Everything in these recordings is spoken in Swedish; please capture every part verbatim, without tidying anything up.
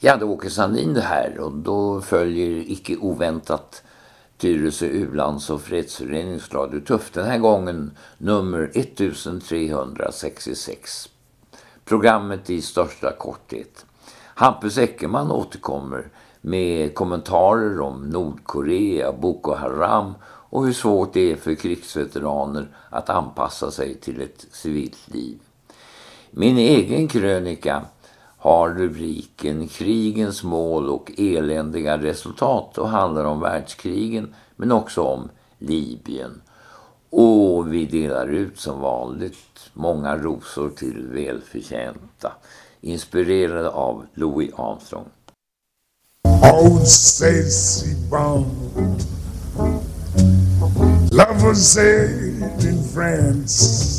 Ja, det Åke Sandin det här och då följer icke oväntat Tyresö U-lands- och fredsförenings Radio Tuff. Den här gången nummer ettusentrehundrasextiosex. Programmet i största korthet. Hampus Eckerman återkommer med kommentarer om Nordkorea, Boko Haram och hur svårt det är för krigsveteraner att anpassa sig till ett civilt liv. Min egen krönika har rubriken Krigens mål och eländiga resultat och handlar om världskrigen men också om Libyen. Och vi delar ut som vanligt många rosor till välförtjänta, inspirerade av Louis Armstrong. Old Stacy Bond, love was said in France,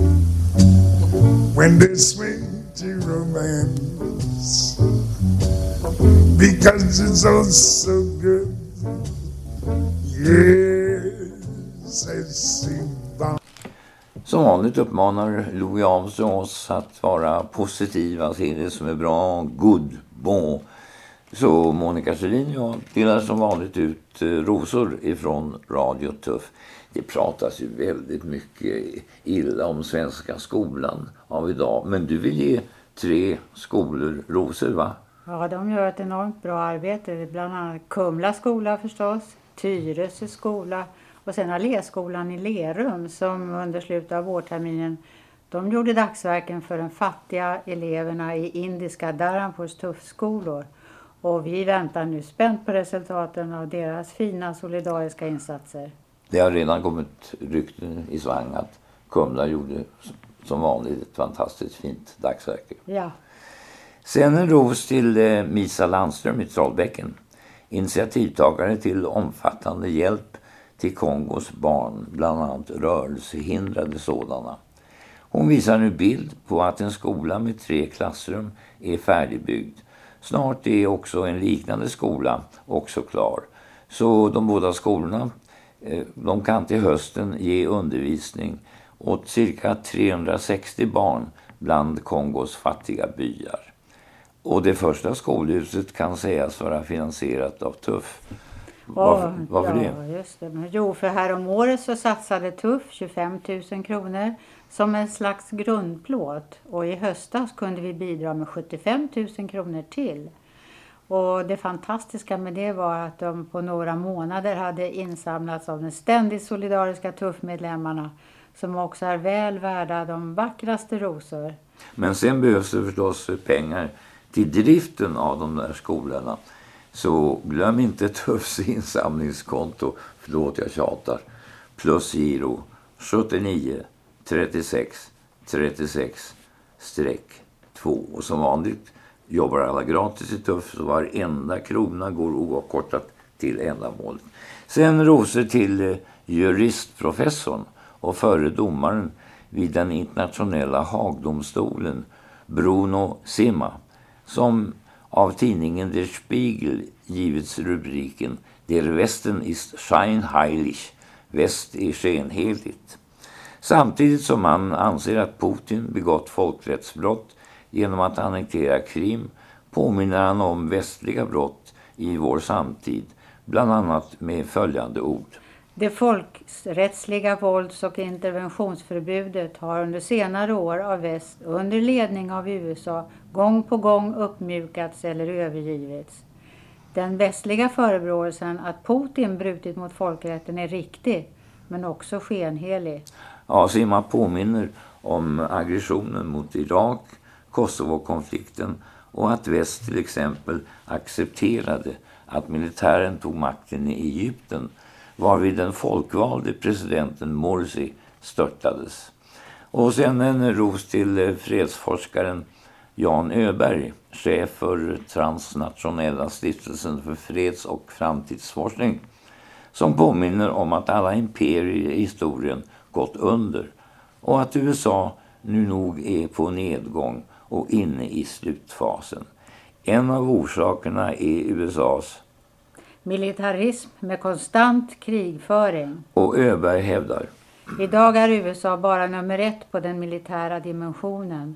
when they swing to romance, because it's all so good. Yes, Stacy Bond. Som vanligt uppmanar Louis Armstrong oss att vara positiva, se det som är bra, good, bon. Så Monica Selin och jag delar som vanligt ut rosor ifrån Radio Tuff. Det pratas ju väldigt mycket illa om svenska skolan av idag. Men du vill ge tre skolor rosor, va? Ja, de gör ett enormt bra arbete. Bland annat Kumla skola förstås, Tyresö skola och sen Alléskolan i Lerum som under slutet av vårterminen de gjorde dagsverken för de fattiga eleverna i indiska Dharanpurs tuffskolor. Och vi väntar nu spänt på resultaten av deras fina solidariska insatser. Det har redan kommit rykten i svang att Kumla gjorde som vanligt ett fantastiskt fint dagsverke. Ja. Sen en ros till eh, Misa Landström i Trollbäcken. Initiativtagare till omfattande hjälp till Kongos barn, bland annat rörelsehindrade sådana. Hon visar nu bild på att en skola med tre klassrum är färdigbyggd. Snart är också en liknande skola också klar. Så de båda skolorna de kan till hösten ge undervisning åt cirka trehundrasextio barn bland Kongos fattiga byar. Och det första skolhuset kan sägas vara finansierat av Tuff. Varför, oh, varför ja, det? Just det. Men jo, för här om året så satsade Tuff tjugofem tusen kronor som en slags grundplåt. Och i höstas kunde vi bidra med sjuttiofem tusen kronor till. Och det fantastiska med det var att de på några månader hade insamlats av den ständigt solidariska tuffmedlemmarna som också är väl värda de vackraste rosor. Men sen behövs det förstås pengar till driften av de där skolorna. Så glöm inte Tuffs insamlingskonto, förlåt jag tjatar, plus giro sjuttionio trettiosex trettiosex två. Och som vanligt jobbar alla gratis i Tuff så varenda krona går oavkortat till ändamålet. Sen rosor till juristprofessorn och före domaren vid den internationella Haagdomstolen Bruno Simma som av tidningen Der Spiegel givits rubriken Der Westen ist scheinheilig, väst är skenheligt. Samtidigt som man anser att Putin begått folkrättsbrott genom att annektera Krim påminner han om västliga brott i vår samtid, bland annat med följande ord. Det folkrättsliga vålds- och interventionsförbudet har under senare år av väst under ledning av U S A gång på gång uppmjukats eller övergivits. Den västliga förebråelsen att Putin brutit mot folkrätten är riktig, men också skenhelig. Ja, Simma påminner om aggressionen mot Irak, Kosovo-konflikten och att väst till exempel accepterade att militären tog makten i Egypten varvid den folkvalde presidenten Morsi störtades. Och sen en ros till fredsforskaren Jan Öberg, chef för Transnationella stiftelsen för freds- och framtidsforskning, som påminner om att alla imperier i historien gått under och att U S A nu nog är på nedgång och inne i slutfasen. En av orsakerna är U S A:s militarism med konstant krigföring. Och Öberg hävdar. Idag är U S A bara nummer ett på den militära dimensionen.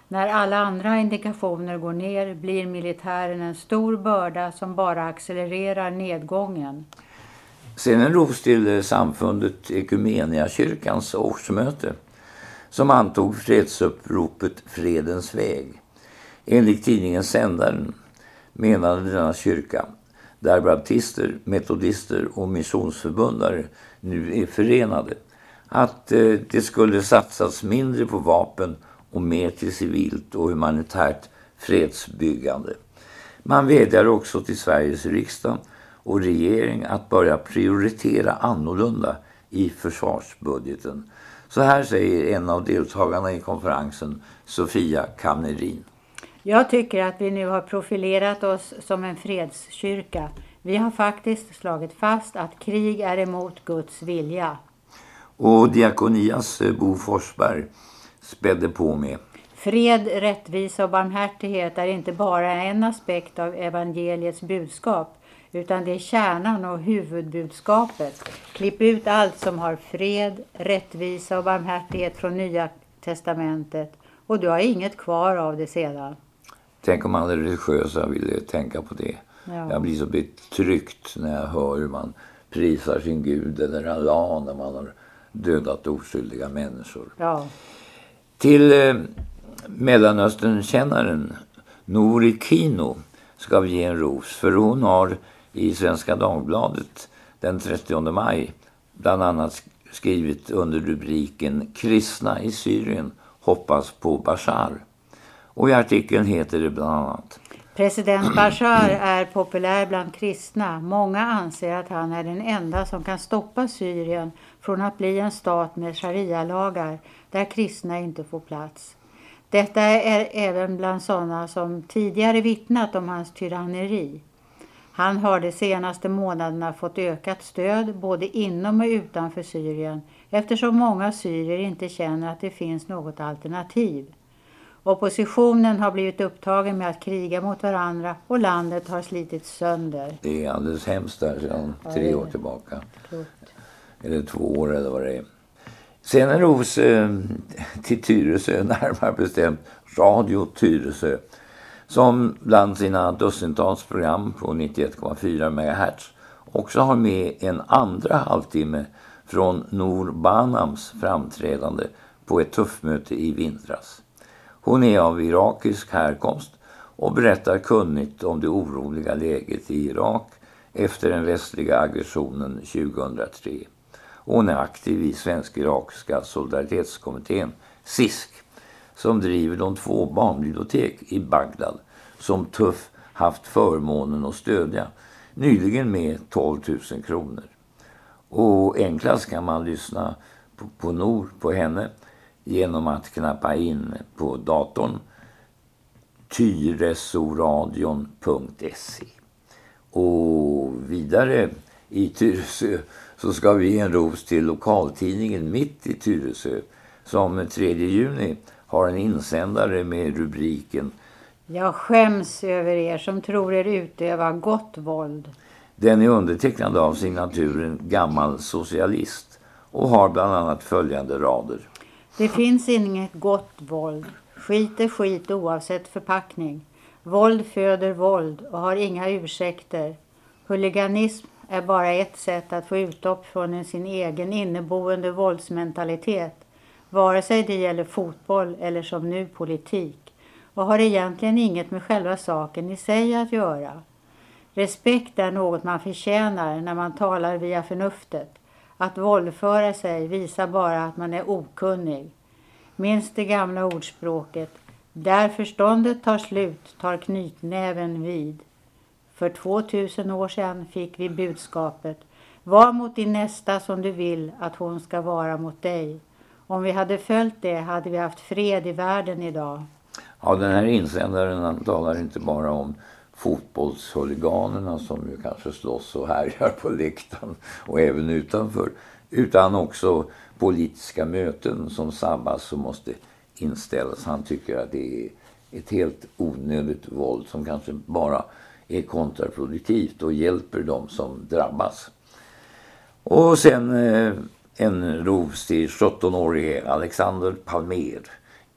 När alla andra indikationer går ner blir militären en stor börda som bara accelererar nedgången. Sen en ros till samfundet Ekumeniakyrkans årsmöte som antog fredsuppropet Fredens väg. Enligt tidningen Sändaren menade denna kyrka, där baptister, metodister och missionsförbundare nu är förenade, att eh, det skulle satsas mindre på vapen och mer till civilt och humanitärt fredsbyggande. Man vädjar också till Sveriges riksdag och regering att börja prioritera annorlunda i försvarsbudgeten. Så här säger en av deltagarna i konferensen, Sofia Kamnerin. Jag tycker att vi nu har profilerat oss som en fredskyrka. Vi har faktiskt slagit fast att krig är emot Guds vilja. Och Diakonias Bo Forsberg spädde på med: Fred, rättvisa och barmhärtighet är inte bara en aspekt av evangeliets budskap, utan det är kärnan och huvudbudskapet. Klipp ut allt som har fred, rättvisa och barmhärtighet från Nya testamentet och du har inget kvar av det sedan. Tänk om alla religiösa ville tänka på det. Ja. Jag blir så betryckt när jag hör hur man prisar sin Gud eller Allah när man har dödat oskyldiga människor. Ja. Till eh, Mellanöstern-kännaren Nouri Kino ska vi ge en ros, för hon har i Svenska Dagbladet den trettionde maj bland annat skrivit under rubriken Kristna i Syrien hoppas på Bashar. Och i artikeln heter det bland annat: President Bashar är populär bland kristna. Många anser att han är den enda som kan stoppa Syrien från att bli en stat med sharia-lagar där kristna inte får plats. Detta är även bland sådana som tidigare vittnat om hans tyranneri. Han har de senaste månaderna fått ökat stöd både inom och utanför Syrien eftersom många syrier inte känner att det finns något alternativ. Oppositionen har blivit upptagen med att kriga mot varandra och landet har slitits sönder. Det är alldeles hemskt där sedan tre år tillbaka. Klokt. Eller två år eller vad det är. Sen en ros eh, till Tyresö, närmare bestämt Radio Tyresö, som bland sina dussintals program på nittioett komma fyra megahertz också har med en andra halvtimme från Nour Banams framträdande på ett tuffmöte i vintras. Hon är av irakisk härkomst och berättar kunnigt om det oroliga läget i Irak efter den västliga aggressionen tjugohundratre. Hon är aktiv i Svensk-Irakiska solidaritetskommittén, S I S K, som driver de två barnbibliotek i Bagdad som Tuff haft förmånen att stödja, nyligen med tolv tusen kronor. Och enklast kan man lyssna på, på Nour, på henne, genom att knappa in på datorn tyresoradion punkt se. Och vidare i Tyresö så ska vi ge en ros till lokaltidningen Mitt i Tyresö som tredje juni har en insändare med rubriken Jag skäms över er som tror er utöva gott våld. Den är undertecknad av signaturen Gammal socialist och har bland annat följande rader. Det finns inget gott våld. Skit är skit oavsett förpackning. Våld föder våld och har inga ursäkter. Huliganism är bara ett sätt att få utlopp från sin egen inneboende våldsmentalitet, vare sig det gäller fotboll eller som nu politik, och har egentligen inget med själva saken i sig att göra. Respekt är något man förtjänar när man talar via förnuftet. Att våldföra sig visar bara att man är okunnig. Minns det gamla ordspråket: där förståndet tar slut tar knytnäven vid. För tvåtusen år sedan fick vi budskapet: var mot din nästa som du vill att hon ska vara mot dig. Om vi hade följt det hade vi haft fred i världen idag. Ja, den här insändaren talar inte bara om fotbollshuliganerna som ju kanske slåss och härjar på läktaren och även utanför, utan också politiska möten som sabbas och måste inställas. Han tycker att det är ett helt onödigt våld som kanske bara är kontraproduktivt och hjälper dem som drabbas. Och sen eh, en ros till sjuttonårige Alexander Palmer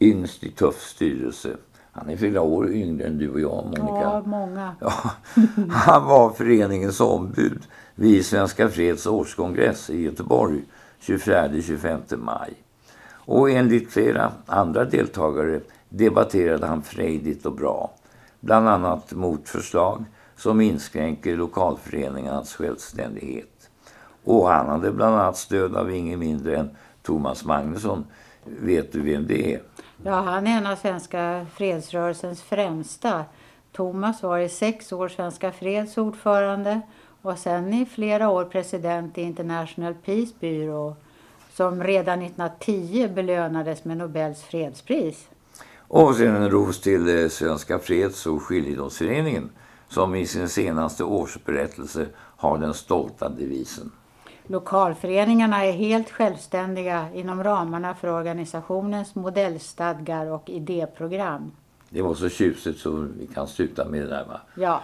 yngst i Tuff styrelse. Han är flera år yngre än du och jag, Monica. Ja, många. Ja, han var föreningens ombud vid Svenska Freds årskongress i Göteborg tjugofjärde till tjugofemte maj. Och enligt flera andra deltagare debatterade han frejdigt och bra. Bland annat mot förslag som inskränker lokalföreningarnas självständighet. Och han hade bland annat stöd av ingen mindre än Thomas Magnusson. Vet du vem det är? Ja, han är en av svenska fredsrörelsens främsta. Thomas var i sex år Svenska Freds ordförande och sen i flera år president i International Peace Bureau som redan nittonhundratio belönades med Nobels fredspris. Och sen en ros till Svenska Freds- och skiljedomsföreningen som i sin senaste årsberättelse har den stolta devisen. Lokalföreningarna är helt självständiga inom ramarna för organisationens modellstadgar och idéprogram. Det var så tjusigt så vi kan sluta med det där, va? Ja.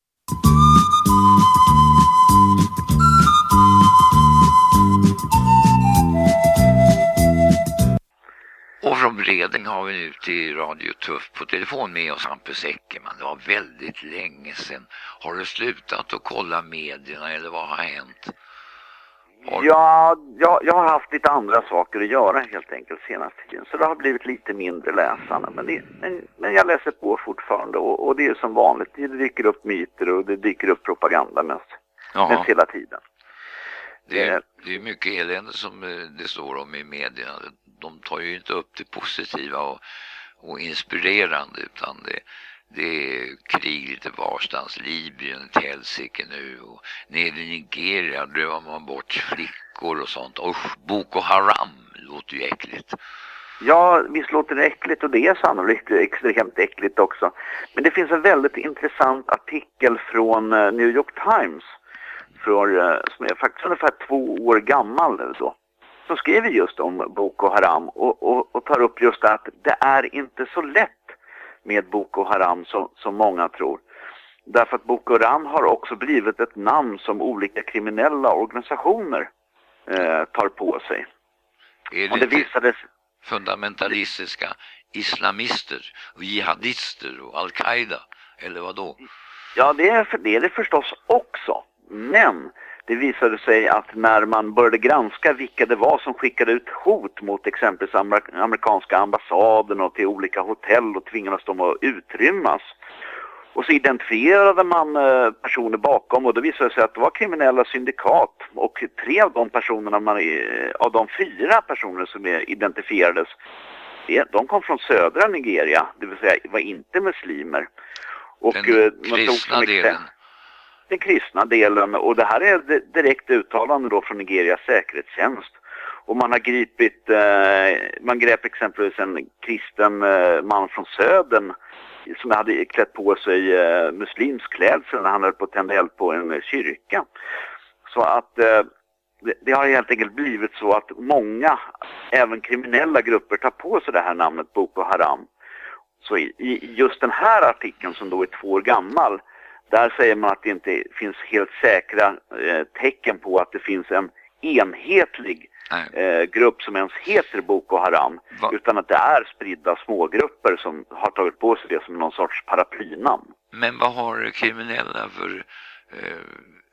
Och från Bredäng har vi nu till Radio Tuff på telefon med oss Hampus Eckerman. Det var väldigt länge sedan. Har du slutat att kolla medierna eller vad har hänt? Har... Ja, jag, jag har haft lite andra saker att göra helt enkelt senaste tiden. Så det har blivit lite mindre läsande. Men, det, men, men jag läser på fortfarande och, och det är som vanligt. Det dyker upp myter och det dyker upp propaganda mest, mest hela tiden. Det är, det är mycket elände som det står om i medierna. De tar ju inte upp det positiva och, och inspirerande utan det, det är krig lite varstans. Libyen, Helsike nu och nere i Nigeria drövar man bort flickor och sånt. Usch, Boko Haram låter ju äckligt. Ja, visst låter det äckligt och det är sannolikt extremt äckligt också. Men det finns en väldigt intressant artikel från New York Times för, som är faktiskt ungefär två år gammal då. Som skriver just om Boko Haram och, och, och tar upp just att det är inte så lätt med Boko Haram som, som många tror. Därför att Boko Haram har också blivit ett namn som olika kriminella organisationer eh, tar på sig. Är det, och det visades... fundamentalistiska islamister och jihadister och al-Qaida eller vad då? Ja, det är, det är det förstås också. Men det visade sig att när man började granska vilka det var som skickade ut hot mot exempelvis amer- amerikanska ambassaden och till olika hotell och tvingades dem att utrymmas. Och så identifierade man eh, personer bakom och då visade det sig att det var kriminella syndikat. Och tre av de personerna, man, eh, av de fyra personer som identifierades, de kom från södra Nigeria, det vill säga var inte muslimer. Och, den eh, kristna man delen. Den kristna delen, och det här är ett direkt uttalande då från Nigerias säkerhetstjänst. Och man har gripit, eh, man grep exempelvis en kristen eh, man från södern som hade klätt på sig eh, muslimsk klädsel när han höll på att tända eld på en eh, kyrka. Så att eh, det, det har helt enkelt blivit så att många, även kriminella grupper, tar på sig det här namnet Boko Haram. Så i, i just den här artikeln som då är två år gammal, där säger man att det inte finns helt säkra eh, tecken på att det finns en enhetlig eh, grupp som ens heter Boko Haram. Va? Utan att det är spridda smågrupper som har tagit på sig det som någon sorts paraplynamn. Men vad har kriminella för eh,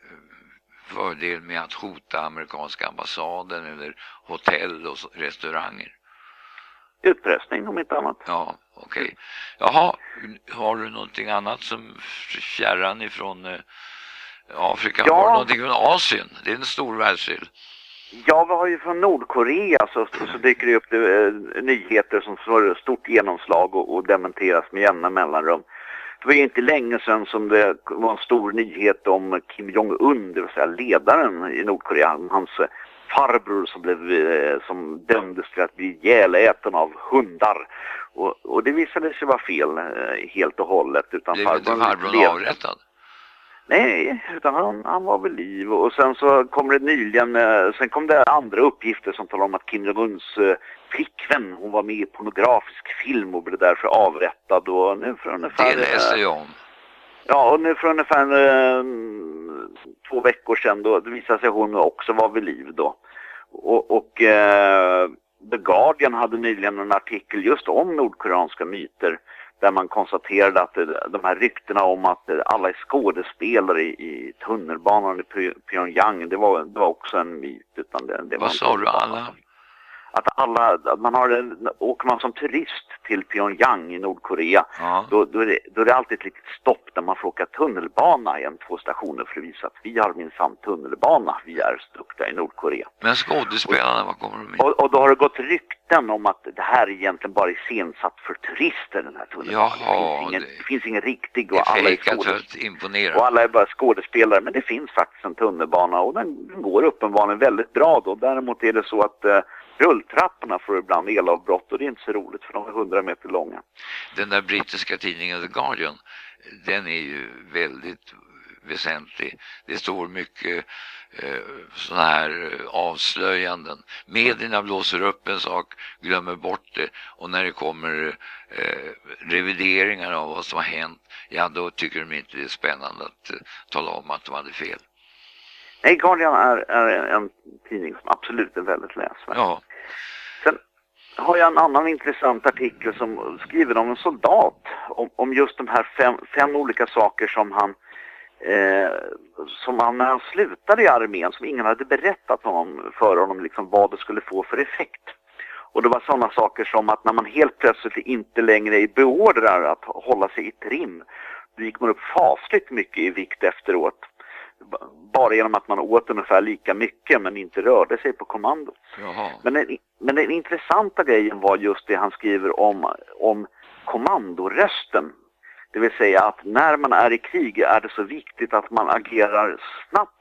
fördel med att hota amerikanska ambassaden eller hotell och restauranger? Utpressning om inte annat. Ja, okej. Okay. Jaha, har du någonting annat som fjärran ifrån eh, Afrika? Ja. Har du någonting från Asien? Det är en stor världsdel. Ja, vi har ju från Nordkorea så, så dyker det upp det, eh, nyheter som får stort genomslag och, och dementeras med jämna mellanrum. Det var ju inte länge sedan som det var en stor nyhet om Kim Jong-Un, det vill säga ledaren i Nordkorea, hans farbror som, blev, eh, som dömdes till att bli ihjäläten av hundar. Och, och det visade sig vara fel eh, helt och hållet. Utan blev inte farbrorn avrättad? Nej, utan han, han var vid liv. Och sen så kom det nyligen, eh, sen kom det andra uppgifter som talade om att Kim Jong-Uns eh, flickvän, hon var med i pornografisk film och blev därför avrättad. Och nu för ungefär, det läste jag om. Ja, och nu för ungefär eh, två veckor sedan då, det visade sig att hon också var vid liv då. Och, och eh, The Guardian hade nyligen en artikel just om nordkoreanska myter där man konstaterade att de här ryktena om att alla är skådespelare i, i tunnelbanan i Pyongyang, det var, det var också en myt. Utan det, det Vad sa du, alla? Att alla, att man har en, åker man som turist till Pyongyang i Nordkorea, Ja. då, då, är det, då är det alltid ett litet stopp där man får åka tunnelbana en, två stationer för att visa att vi har minsann tunnelbana, vi är duktiga i Nordkorea. Men skådespelarna, vad kommer de med? Och, och då har det gått rykten om att det här egentligen bara är iscensatt för turister, den här tunnelbanan. Jaha, det, finns ingen, det- det finns ingen riktig Det och är alla är, fejkat för skådes- att imponera. och alla är bara skådespelare, men det finns faktiskt en tunnelbana och den, den går uppenbarligen väldigt bra då. Däremot är det så att eh, rulltrapporna får ibland elavbrott och det är inte så roligt för de är hundra meter långa. Den där brittiska tidningen The Guardian, den är ju väldigt väsentlig. Det står mycket eh, sådana här eh, avslöjanden. Medierna blåser upp en sak, glömmer bort det, och när det kommer eh, revideringar av vad som har hänt, ja då tycker de inte det är spännande att eh, tala om att de hade fel. Nej, Guardian är, är en tidning som absolut är väldigt läsvärd. Ja, Sen har jag en annan intressant artikel som skriver om en soldat. Om, om just de här fem, fem olika saker som han, eh, som han när han slutade i armén, som ingen hade berättat om för honom, liksom vad det skulle få för effekt. Och det var sådana saker som att när man helt plötsligt inte längre är beordrad att hålla sig i trim, då gick man upp fasligt mycket i vikt efteråt. Bara genom att man åt ungefär lika mycket men inte rörde sig på kommando. jaha. Men den, men den intressanta grejen var just det han skriver om, om kommandorösten. Det vill säga att när man är i krig är det så viktigt att man agerar snabbt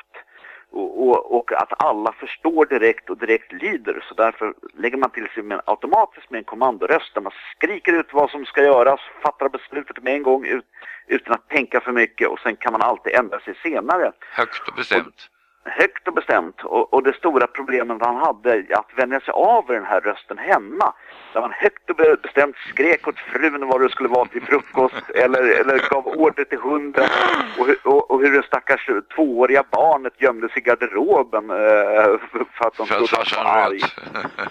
och, och, och att alla förstår direkt och direkt lyder. Så därför lägger man till sig med, automatiskt med en kommandoröst där man skriker ut vad som ska göras, fattar beslutet med en gång ut, utan att tänka för mycket, och sen kan man alltid ändra sig senare. Högt och bestämt. Högt och bestämt. Och, och det stora problemet han hade att vänja sig av den här rösten hemma. Där man högt och bestämt skrek åt frun vad det skulle vara till frukost. eller, eller gav order till hunden. Och, hu- och, och hur det stackars tvååriga barnet gömde sig i garderoben. Eh, för att de För att trodde farsan var arg. röt.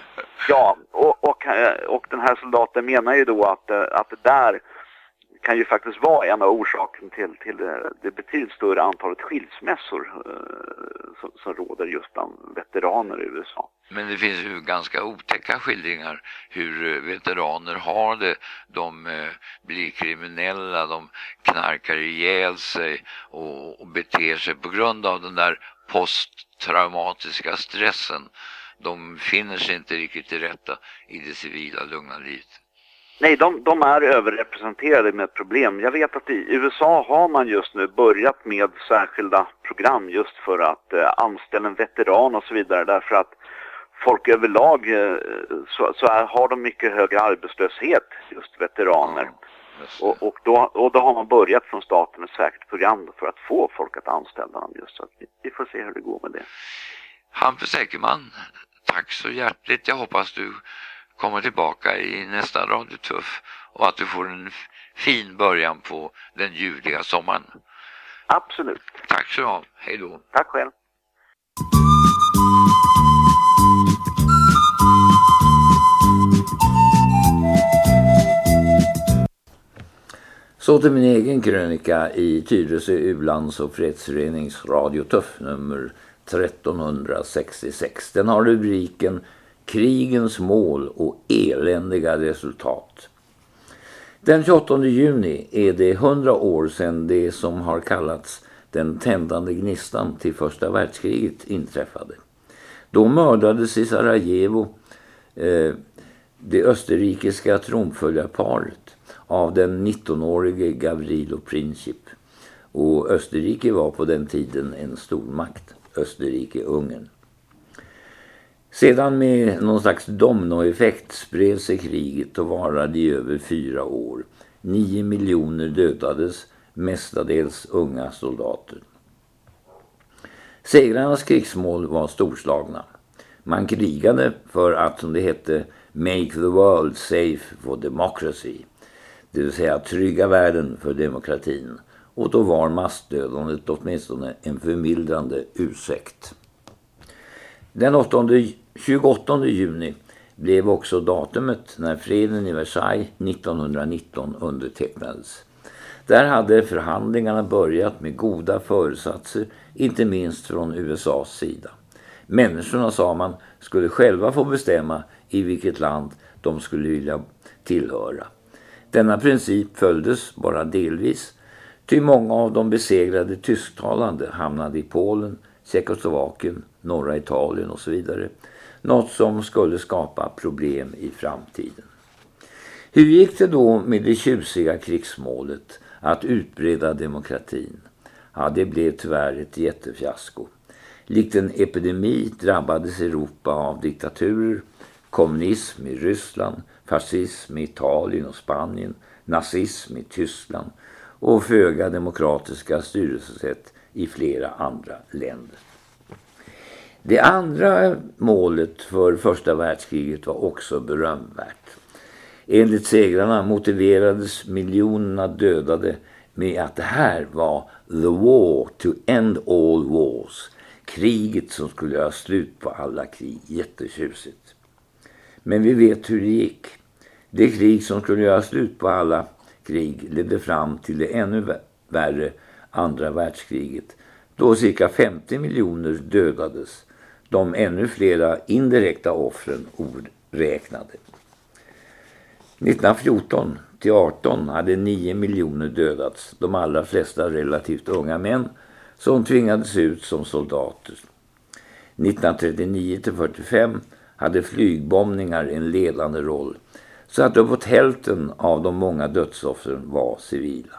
Ja, och, och, och den här soldaten menar ju då att, att det där kan ju faktiskt vara en av orsaken till, till det betydligt större antalet skilsmässor eh, som, som råder just bland veteraner i U S A. Men det finns ju ganska otäcka skildringar hur eh, veteraner har det. De eh, blir kriminella, de knarkar ihjäl sig och, och beter sig på grund av den där posttraumatiska stressen. De finner sig inte riktigt till rätta i det civila lugna livet. Nej, de, de är överrepresenterade med ett problem. Jag vet att i U S A har man just nu börjat med särskilda program just för att eh, anställa en veteran och så vidare. Därför att folk överlag eh, så, så är, har de mycket högre arbetslöshet, just veteraner. Ja, just det. Och, och, då, och då har man börjat från staten ett särskilt program för att få folk att anställa dem just så att vi, vi får se hur det går med det. Hampus Eckerman, tack så hjärtligt. Jag hoppas du kommer tillbaka i nästa Radio Tuff och att du får en f- fin början på den ljuvliga sommaren. Absolut. Tack så mycket. Hej då. Tack själv. Så till min egen krönika i Tyresö U-lands- och fredsförenings Radio Tuff nummer tretton sextiosex. Den har rubriken Krigens mål och eländiga resultat. Den tjugoåttonde juni är det hundra år sedan det som har kallats den tändande gnistan till första världskriget inträffade. Då mördades i Sarajevo eh, det österrikiska tronföljarparet av den nittonårige Gavrilo Princip. Och Österrike var på den tiden en stormakt, Österrike-Ungern. Sedan med någon slags dominoeffekt spred sig kriget och varade i över fyra år. Nio miljoner dödades, mestadels unga soldater. Segrarnas krigsmål var storslagna. Man krigade för att, som det hette, make the world safe for democracy. Det vill säga trygga världen för demokratin. Och då var massdödandet åtminstone en förmildrande ursäkt. Den tjugoåttonde juni blev också datumet när freden i Versailles nittonhundranitton undertecknades. Där hade förhandlingarna börjat med goda föresatser, inte minst från U S A:s sida. Människorna, sa man, skulle själva få bestämma i vilket land de skulle vilja tillhöra. Denna princip följdes bara delvis, ty många av de besegrade tysktalande hamnade i Polen, Tjeckoslovakien, norra Italien och så vidare. Något som skulle skapa problem i framtiden. Hur gick det då med det tjusiga krigsmålet att utbreda demokratin? Ja, det blev tyvärr ett jättefiasko. Likt en epidemi drabbades Europa av diktaturer, kommunism i Ryssland, fascism i Italien och Spanien, nazism i Tyskland och föga demokratiska styrelsesätt i flera andra länder. Det andra målet för första världskriget var också berömvärt. Enligt segrarna motiverades miljonerna dödade med att det här var the war to end all wars. Kriget som skulle göra slut på alla krig. Jättetjusigt. Men vi vet hur det gick. Det krig som skulle göra slut på alla krig ledde fram till det ännu värre andra världskriget. Då cirka femtio miljoner dödades. De ännu flera indirekta offren oräknade. nittonhundrafjorton till arton hade nio miljoner dödats. De allra flesta relativt unga män som tvingades ut som soldater. nittonhundratrettionio till fyrtiofem hade flygbombningar en ledande roll, så att uppåt hälften av de många dödsoffren var civila.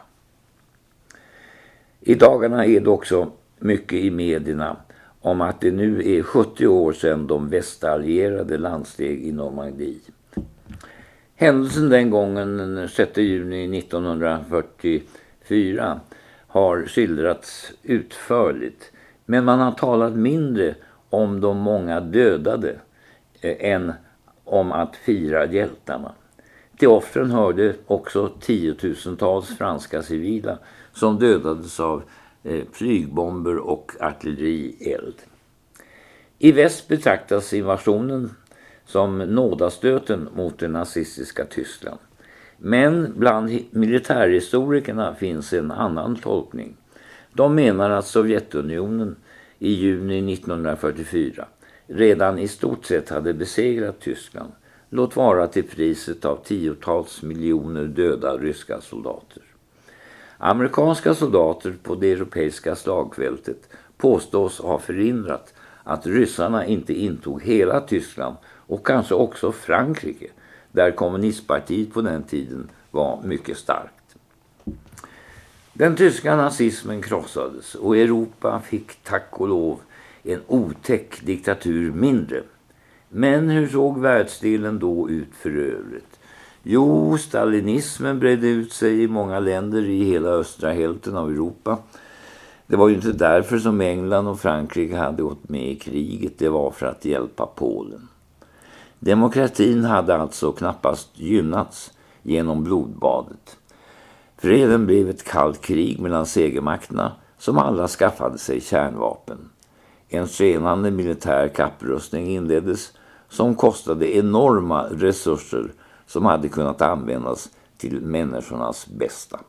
I dagarna är det också mycket i medierna om att det nu är sjuttio år sedan de västallierade landsteg i Normandie. Händelsen den gången, den sjätte juni nittonhundrafyrtiofyra, har skildrats utförligt, men man har talat mindre om de många dödade eh, än om att fira hjältarna. Till offren hörde också tiotusentals franska civila som dödades av eh, flygbomber och artillerield. I väst betraktas invasionen som nådastöten mot det nazistiska Tyskland. Men bland militärhistorikerna finns en annan tolkning. De menar att Sovjetunionen i juni nittonhundrafyrtiofyra redan i stort sett hade besegrat Tyskland, låt vara till priset av tiotals miljoner döda ryska soldater. Amerikanska soldater på det europeiska slagfältet påstås ha förhindrat att ryssarna inte intog hela Tyskland och kanske också Frankrike, där kommunistpartiet på den tiden var mycket starkt. Den tyska nazismen krossades och Europa fick tack och lov en otäck diktatur mindre. Men hur såg världsdelen då ut för övrigt? Jo, stalinismen bredde ut sig i många länder i hela östra hälften av Europa. Det var ju inte därför som England och Frankrike hade gått med i kriget, det var för att hjälpa Polen. Demokratin hade alltså knappast gynnats genom blodbadet. Freden blev ett kallt krig mellan segermakterna som alla skaffade sig kärnvapen. En skenande militär kapprustning inleddes som kostade enorma resurser som hade kunnat användas till människornas bästa.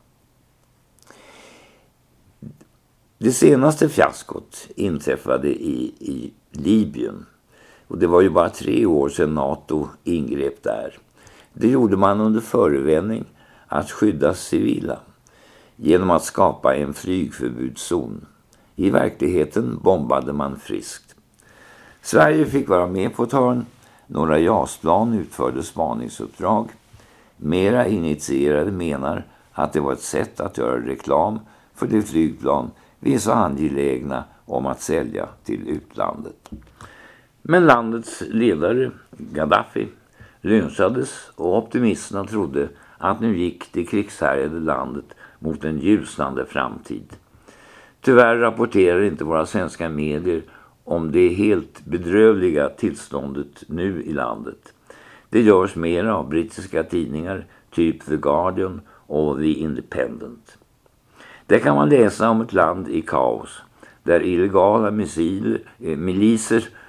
Det senaste fiaskot inträffade i, i Libyen. Och det var ju bara tre år sedan NATO ingrep där. Det gjorde man under förevändning att skydda civila genom att skapa en flygförbudszon. I verkligheten bombade man friskt. Sverige fick vara med på ett hörn. Några JAS-plan utförde spaningsuppdrag. Mera initierade menar att det var ett sätt att göra reklam för det flygplan vi är så angelägna om att sälja till utlandet. Men landets ledare, Gaddafi, lynchades och optimisterna trodde att nu gick det krigshärjade landet mot en ljusnande framtid. Tyvärr rapporterar inte våra svenska medier om det helt bedrövliga tillståndet nu i landet. Det görs mer av brittiska tidningar, typ The Guardian och The Independent. Där kan man läsa om ett land i kaos, där illegala missiler, eh, miliser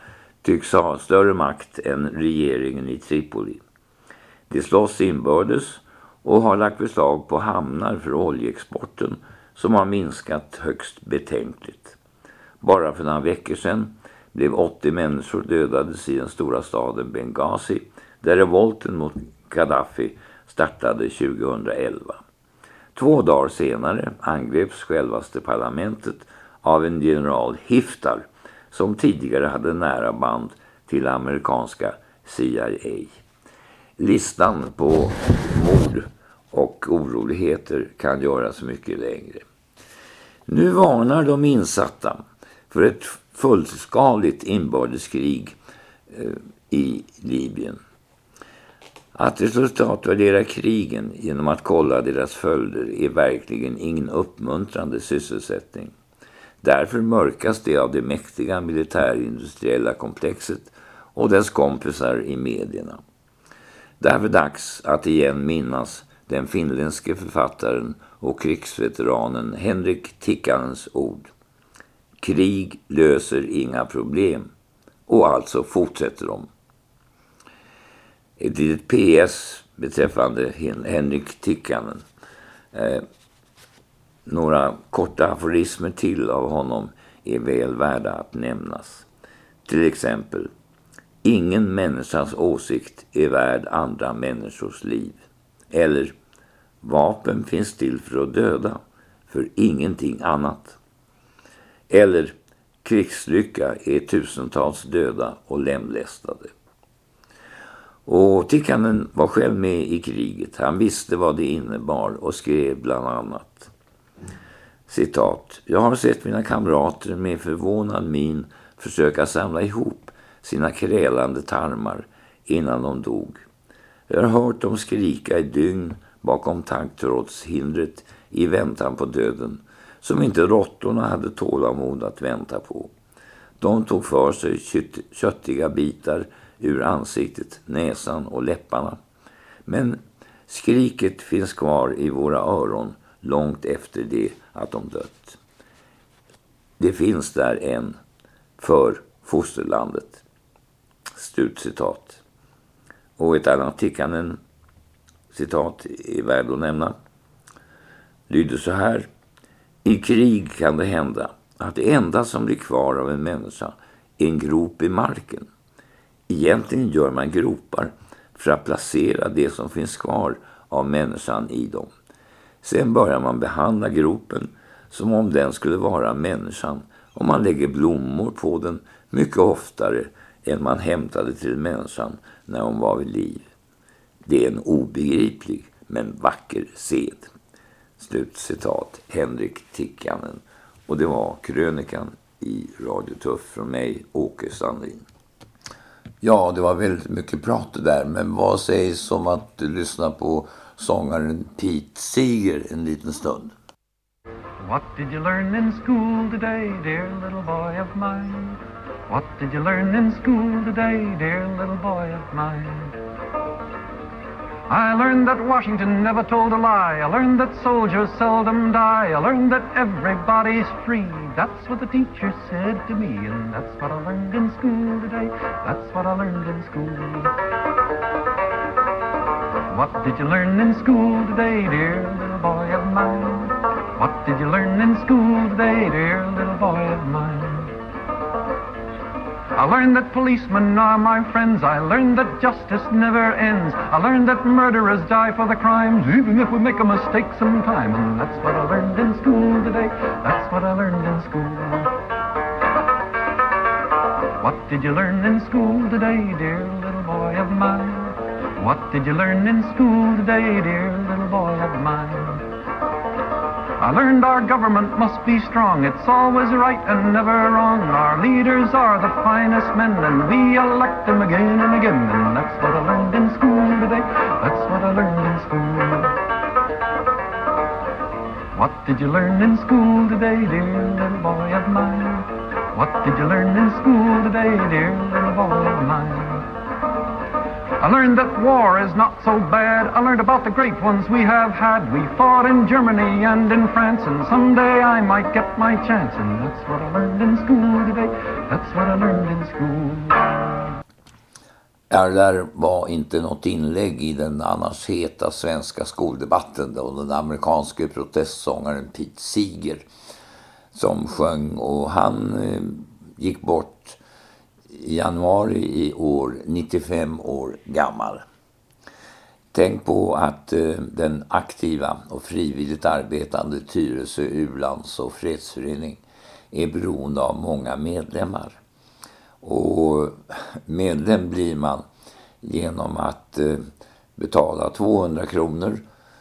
tycks ha större makt än regeringen i Tripoli. De slåss inbördes och har lagt beslag på hamnar för oljeexporten som har minskat högst betänkligt. Bara för några veckor sedan blev åttio människor dödades i den stora staden Benghazi där revolten mot Gaddafi startade tjugohundraelva. Två dagar senare angreps självaste parlamentet av en general Hiftar som tidigare hade nära band till amerikanska C I A. Listan på mord och oroligheter kan göras mycket längre. Nu varnar de insatta för ett fullskaligt inbördeskrig eh, i Libyen. Att resultatvärdera krigen genom att kolla deras följder är verkligen ingen uppmuntrande sysselsättning. Därför mörkas det av det mäktiga militärindustriella komplexet och dess kompisar i medierna. Därför dags att igen minnas den finländske författaren och krigsveteranen Henrik Tikkanens ord. Krig löser inga problem, och alltså fortsätter de. Ett litet P S beträffande Henrik Tikkanen. Eh, några korta aforismer till av honom är väl värda att nämnas. Till exempel: ingen människas åsikt är värd andra människors liv. Eller: vapen finns till för att döda, för ingenting annat. Eller: krigslycka är tusentals döda och lemlästade. Och Tikkanen var själv med i kriget. Han visste vad det innebar och skrev bland annat. Citat: jag har sett mina kamrater med förvånad min försöka samla ihop sina krälande tarmar innan de dog. Jag har hört dem skrika i dygn bakom taggtrådshindret i väntan på döden, som inte råttorna hade tålamod att vänta på. De tog för sig kött- köttiga bitar ur ansiktet, näsan och läpparna. Men skriket finns kvar i våra öron långt efter det att de dött. Det finns där än för fosterlandet. Slutcitat. Och ett annat Tikkanen citat är värd att nämna. Lyder så här: i krig kan det hända att det enda som blir kvar av en människa är en grop i marken. Egentligen gör man gropar för att placera det som finns kvar av människan i dem. Sen börjar man behandla gropen som om den skulle vara människan, och man lägger blommor på den mycket oftare än man hämtade till människan när hon var vid liv. Det är en obegriplig men vacker sed. Slutcitat. Henrik Tikkanen. Och det var krönikan i Radio Tuff från mig, Åke Sandin. Ja, det var väldigt mycket prat där, men vad sägs om att lyssna på sångaren Pete Seeger en liten stund? What did you learn in school today, dear little boy of mine? What did you learn in school today, dear little boy of mine? I learned that Washington never told a lie. I learned that soldiers seldom die. I learned that everybody's free. That's what the teacher said to me, and that's what I learned in school today. That's what I learned in school. What did you learn in school today, dear little boy of mine? What did you learn in school today, dear little boy of mine? I learned that policemen are my friends. I learned that justice never ends. I learned that murderers die for the crimes, even if we make a mistake sometime. And that's what I learned in school today. That's what I learned in school. What did you learn in school today, dear little boy of mine? What did you learn in school today, dear little boy of mine? I learned our government must be strong. It's always right and never wrong. Our leaders are the finest men, and we elect them again and again. And that's what I learned in school today. That's what I learned in school. What did you learn in school today, dear little boy of mine? What did you learn in school today, dear little boy of mine? I learned that war is not so bad. I learned about the great ones we have had. We fought in Germany and in France, and someday I might get my chance. And that's what I learned in school today. That's what I learned in school. Det där var inte något inlägg i den annars heta svenska skoldebatten då den amerikanske protestsångaren Pete Seeger som sjöng, och han eh, gick bort i januari i år, nittiofem år gammal. Tänk på att eh, den aktiva och frivilligt arbetande Tyresö U-lands- och fredsförening är beroende av många medlemmar. Och medlem blir man genom att eh, betala tvåhundra kronor,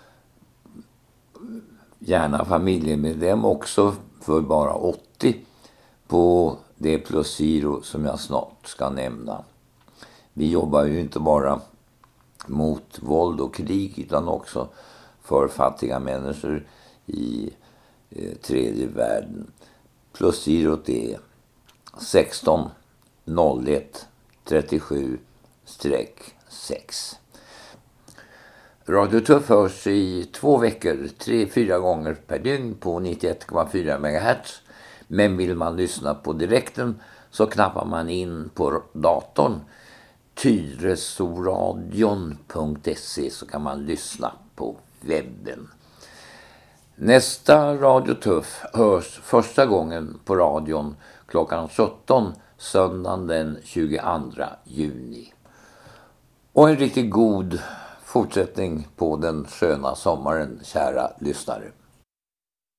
gärna familjemedlem också för bara åttio på det plusgiro som jag snart ska nämna. Vi jobbar ju inte bara mot våld och krig utan också för fattiga människor i eh, tredje världen. Plusgirot är sexton noll ett trettiosju sex. Radio Tuff hörs i två veckor, tre, fyra gånger per dygn på nittioett komma fyra megahertz. Men vill man lyssna på direkten så knappar man in på datorn tyresoradion punkt se så kan man lyssna på webben. Nästa Radio Tuff hörs första gången på radion klockan sjutton söndagen den tjugoandra juni. Och en riktigt god fortsättning på den sköna sommaren, kära lyssnare.